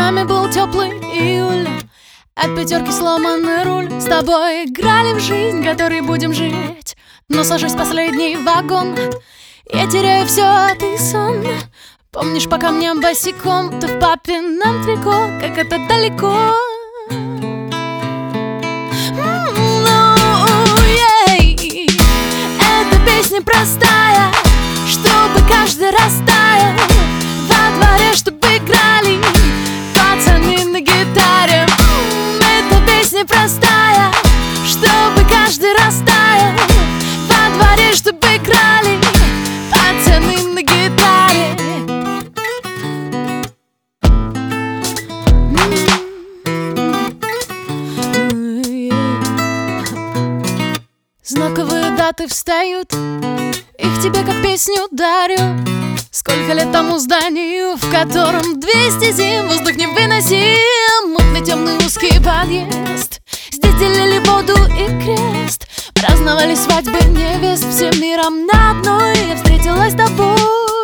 нами был теплый июль, от пятерки сломанный руль. С тобой играли в жизнь, которой будем жить. Но сажусь в последний вагон, я теряю все, а ты сон. Помнишь, по камням босиком ты в папином трико, как это далеко. Эта песня простая, чтобы каждый растаял. Во дворе, чтобы играли пацаны на гитаре. Эта песня простая, чтобы каждый растаял. Во дворе, чтобы играли пацаны на гитаре. Знаковые даты встают, их тебе как песню дарю. Сколько лет тому зданию, в котором 200 зим, воздух невыносим. Мутный темный узкий подъезд, здесь делили воду и крест. Праздновали свадьбы невест, всем миром на одной я встретилась с тобой.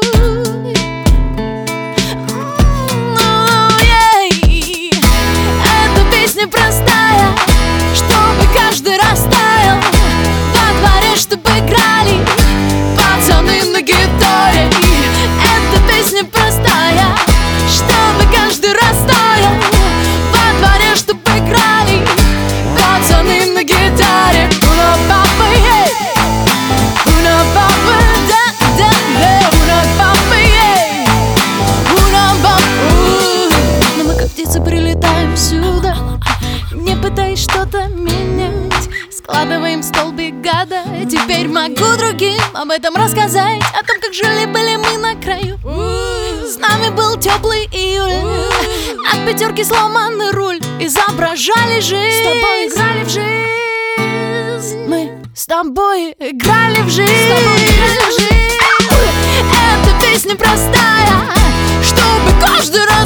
Эта песня простая, чтобы каждый растаял. Во дворе, чтобы играли пацаны на гитаре. Эта песня простая, чтобы каждый растаял. Во дворе, чтобы играли пацаны на гитаре. Уна папа, ей, уна папа, да, да, да, уна папа, ей, уна папа. Но мы как птицы прилетаем сюда, не пытаясь что-то менять. Складываем столбик года, теперь могу другим об этом рассказать. О том, как жили-были мы на краю. С нами был теплый июль, от пятерки сломанный руль. Изображали жизнь, с тобой играли в жизнь. Мы с тобой играли в жизнь. Эта песня простая, чтобы каждый раз